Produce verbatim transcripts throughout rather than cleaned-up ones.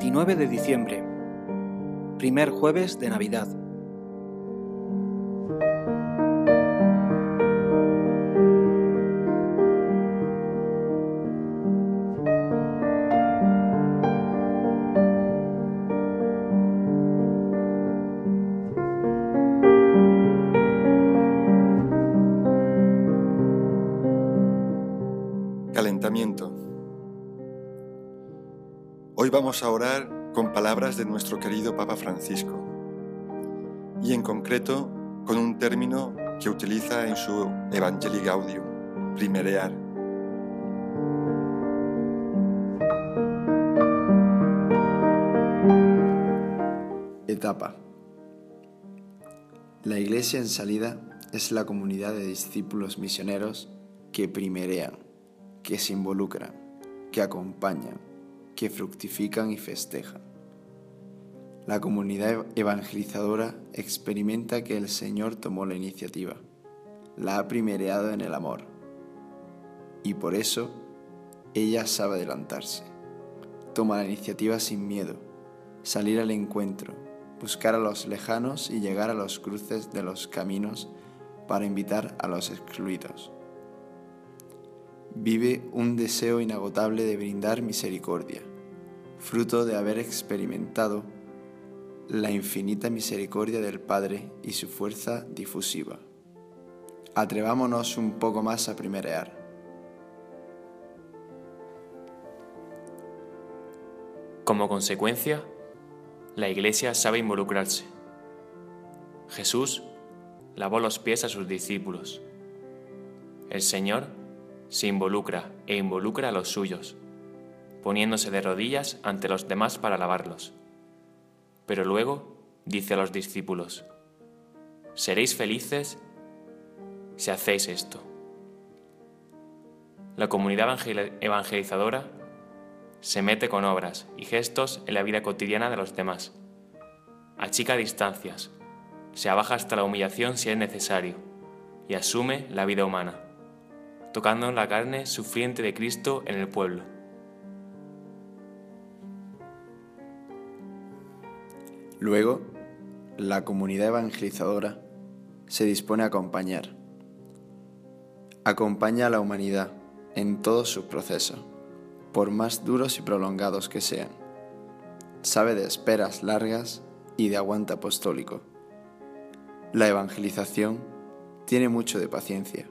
veintinueve de diciembre, primer jueves de Navidad. Calentamiento. Hoy vamos a orar con palabras de nuestro querido Papa Francisco y en concreto con un término que utiliza en su Evangelii Gaudium, primerear. Etapa. La Iglesia en salida es la comunidad de discípulos misioneros que primerean, que se involucran, que acompañan, que fructifican y festejan. La comunidad evangelizadora experimenta que el Señor tomó la iniciativa, la ha primereado en el amor, y por eso ella sabe adelantarse. Toma la iniciativa sin miedo, salir al encuentro, buscar a los lejanos y llegar a los cruces de los caminos para invitar a los excluidos. Vive un deseo inagotable de brindar misericordia, fruto de haber experimentado la infinita misericordia del Padre y su fuerza difusiva. Atrevámonos un poco más a primerear. Como consecuencia, la Iglesia sabe involucrarse. Jesús lavó los pies a sus discípulos. El Señor se involucra e involucra a los suyos, poniéndose de rodillas ante los demás para lavarlos. Pero luego dice a los discípulos: «Seréis felices si hacéis esto». La comunidad evangelizadora se mete con obras y gestos en la vida cotidiana de los demás. Achica distancias, se abaja hasta la humillación si es necesario y asume la vida humana, tocando la carne sufriente de Cristo en el pueblo. Luego, la comunidad evangelizadora se dispone a acompañar. Acompaña a la humanidad en todos sus procesos, por más duros y prolongados que sean. Sabe de esperas largas y de aguante apostólico. La evangelización tiene mucho de paciencia.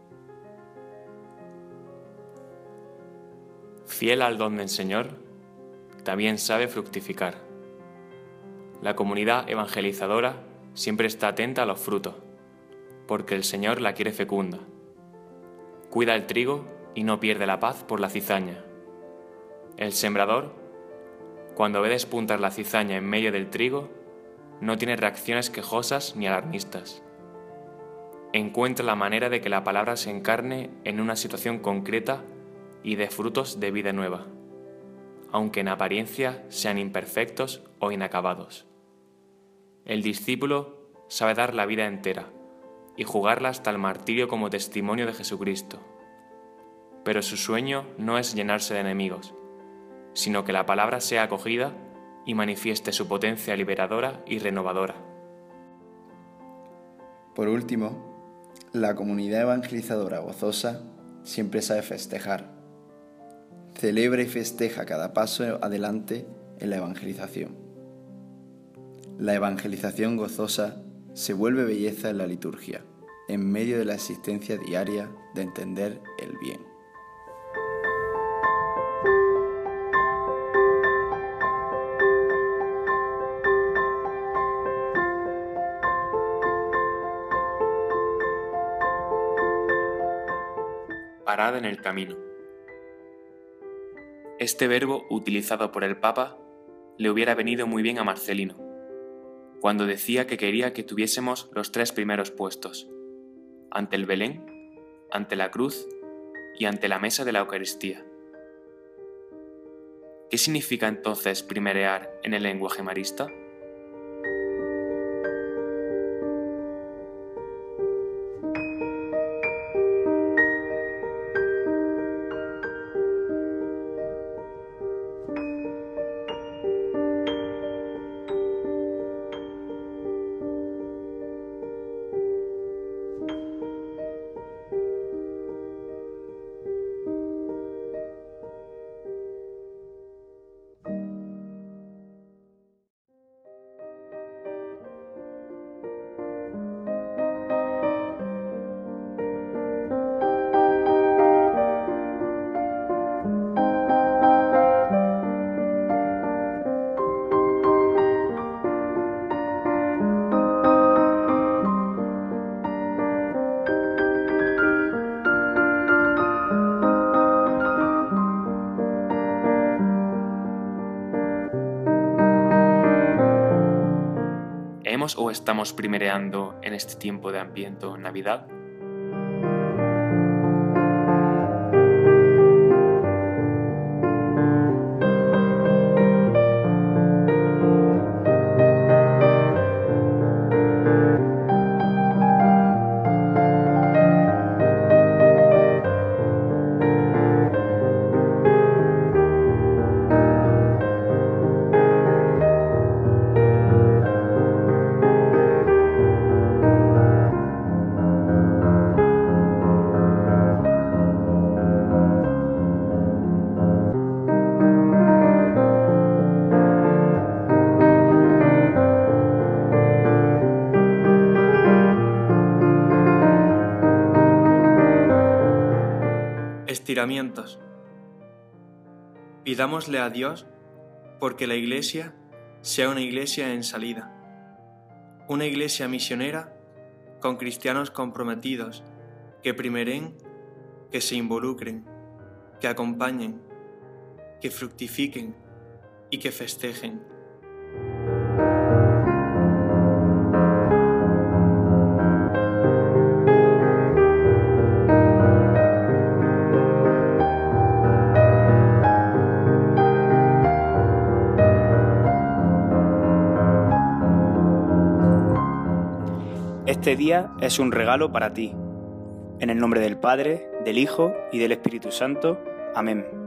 Fiel al don del Señor, también sabe fructificar. La comunidad evangelizadora siempre está atenta a los frutos, porque el Señor la quiere fecunda. Cuida el trigo y no pierde la paz por la cizaña. El sembrador, cuando ve despuntar la cizaña en medio del trigo, no tiene reacciones quejosas ni alarmistas. Encuentra la manera de que la palabra se encarne en una situación concreta y dé frutos de vida nueva, aunque en apariencia sean imperfectos o inacabados. El discípulo sabe dar la vida entera y jugarla hasta el martirio como testimonio de Jesucristo. Pero su sueño no es llenarse de enemigos, sino que la palabra sea acogida y manifieste su potencia liberadora y renovadora. Por último, la comunidad evangelizadora gozosa siempre sabe festejar. Celebra y festeja cada paso adelante en la evangelización. La evangelización gozosa se vuelve belleza en la liturgia, en medio de la existencia diaria de entender el bien. Parad en el camino. Este verbo utilizado por el Papa le hubiera venido muy bien a Marcelino, cuando decía que quería que tuviésemos los tres primeros puestos, ante el Belén, ante la cruz y ante la mesa de la Eucaristía. ¿Qué significa entonces primerear en el lenguaje marista? ¿Primeremos o estamos primereando en este tiempo de Adviento, Navidad? Estiramientos. Pidámosle a Dios porque la Iglesia sea una Iglesia en salida, una Iglesia misionera con cristianos comprometidos que primeren, que se involucren, que acompañen, que fructifiquen y que festejen. Este día es un regalo para ti. En el nombre del Padre, del Hijo y del Espíritu Santo. Amén.